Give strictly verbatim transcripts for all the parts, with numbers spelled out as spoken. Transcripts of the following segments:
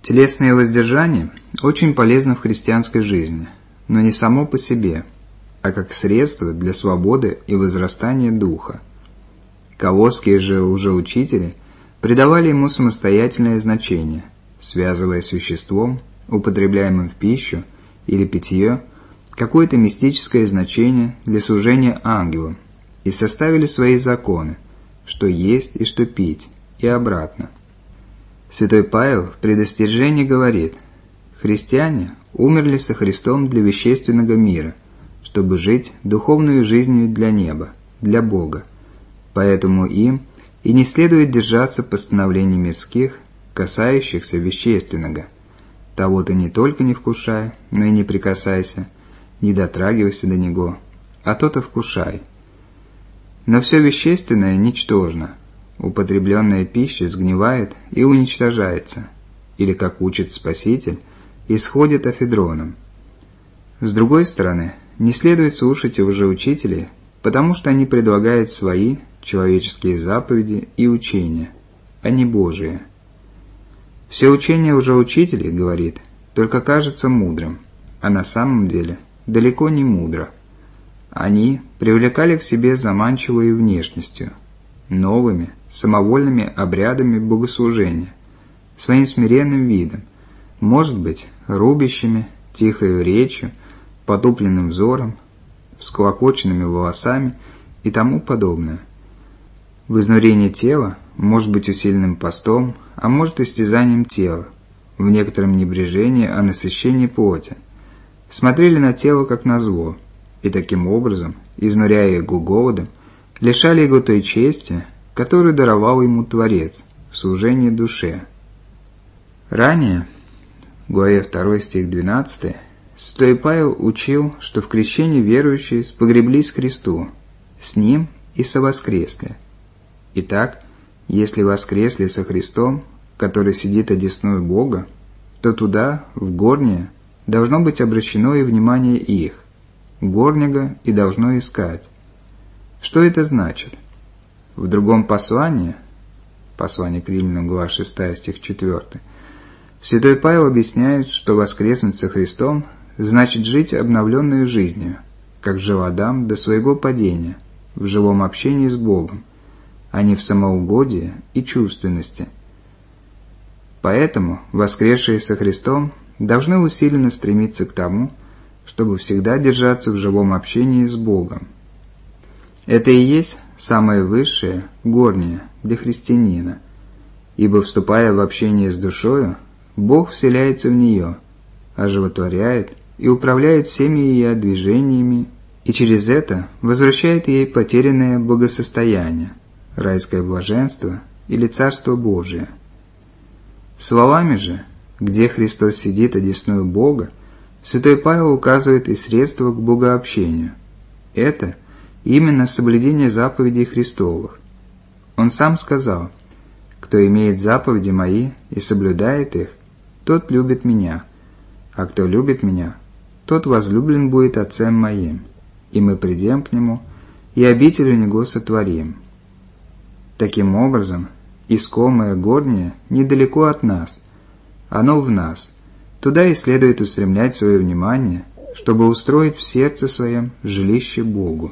Телесное воздержание очень полезно в христианской жизни, но не само по себе, а как средство для свободы и возрастания духа. Каосские же лжеучители придавали ему самостоятельное значение, связывая с веществом, употребляемым в пищу или питье, какое-то мистическое значение для служения ангелам, и составили свои законы, что есть и что пить, и обратно. Святой Павел в предостережении говорит: «Христиане умерли со Христом для вещественного мира, чтобы жить духовную жизнью для неба, для Бога. Поэтому им и не следует держаться постановлений мирских, касающихся вещественного. Того ты не только не вкушай, но и не прикасайся, не дотрагивайся до него, а то-то вкушай. Но все вещественное ничтожно. Употребленная пища сгнивает и уничтожается, или, как учит Спаситель, исходит афедроном. С другой стороны, не следует слушать лжеучителей, потому что они предлагают свои человеческие заповеди и учения, а не Божие. Все учение лжеучителей, говорит, только кажется мудрым, а на самом деле далеко не мудро. Они привлекали к себе заманчивой внешностью, новыми, самовольными обрядами богослужения, своим смиренным видом, может быть, рубящими, тихою речью, потупленным взором, всклокоченными волосами и тому подобное. В изнурении тела может быть усиленным постом, а может истязанием тела, в некотором небрежении о насыщении плоти. Смотрели на тело как на зло, и таким образом, изнуряя его голодом, лишали его той чести, которую даровал ему Творец в служении душе. Ранее, в главе второй стих двенадцатый, святой Павел учил, что в крещении верующие спогреблись к Христу, с Ним и совоскресли. Итак, если воскресли со Христом, который сидит одесную Бога, то туда, в горнее, должно быть обращено и внимание их, горнего и должно искать. Что это значит? В другом послании, послание к Римлянам, глава шестая, стих четвёртый, святой Павел объясняет, что воскреснуть со Христом значит жить обновленной жизнью, как жил Адам до своего падения, в живом общении с Богом, а не в самоугодии и чувственности. Поэтому воскресшие со Христом должны усиленно стремиться к тому, чтобы всегда держаться в живом общении с Богом. Это и есть самое высшее, горнее для христианина, ибо, вступая в общение с душою, Бог вселяется в нее, оживотворяет и управляет всеми ее движениями, и через это возвращает ей потерянное благосостояние, райское блаженство или Царство Божие. Словами же, где Христос сидит одесную Бога, святой Павел указывает и средства к богообщению. Это именно соблюдение заповедей Христовых. Он сам сказал: «Кто имеет заповеди мои и соблюдает их, тот любит меня, а кто любит меня, тот возлюблен будет Отцем моим, и мы придем к нему, и обитель у него сотворим». Таким образом, искомое горнее недалеко от нас, оно в нас. Туда и следует устремлять свое внимание, чтобы устроить в сердце своем жилище Богу.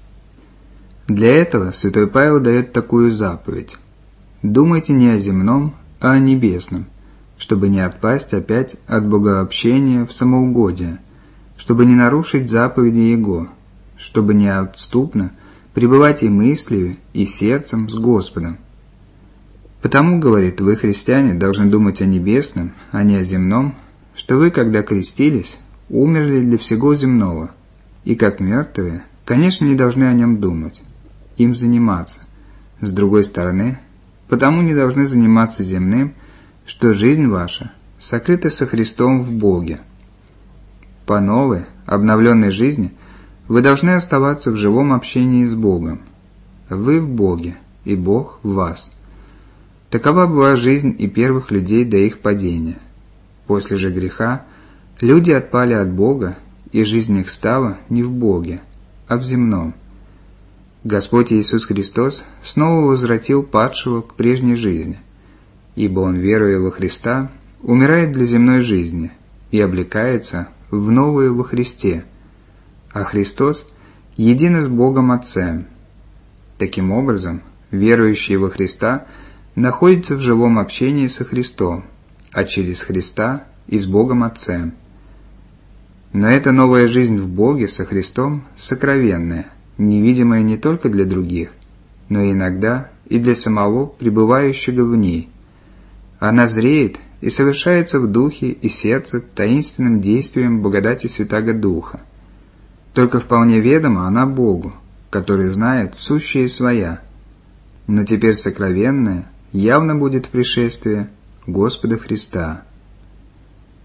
Для этого святой Павел дает такую заповедь: «Думайте не о земном, а о небесном, чтобы не отпасть опять от богообщения в самоугодие, чтобы не нарушить заповеди Его, чтобы неотступно пребывать и мыслью, и сердцем с Господом. Потому, говорит, вы, христиане, должны думать о небесном, а не о земном, что вы, когда крестились, умерли для всего земного, и как мертвые, конечно, не должны о нем думать, им заниматься. С другой стороны, потому не должны заниматься земным, что жизнь ваша сокрыта со Христом в Боге. По новой, обновленной жизни вы должны оставаться в живом общении с Богом. Вы в Боге, и Бог в вас. Такова была жизнь и первых людей до их падения. После же греха люди отпали от Бога, и жизнь их стала не в Боге, а в земном. Господь Иисус Христос снова возвратил падшего к прежней жизни, ибо Он, веруя во Христа, умирает для земной жизни и облекается в новую во Христе, а Христос един с Богом Отцем. Таким образом, верующие во Христа находятся в живом общении со Христом, а через Христа и с Богом Отцем. Но эта новая жизнь в Боге со Христом сокровенная, невидимая не только для других, но иногда и для самого пребывающего в ней. Она зреет и совершается в духе и сердце таинственным действием благодати Святаго Духа. Только вполне ведома она Богу, который знает сущее своя. Но теперь сокровенное явно будет пришествие Господа Христа.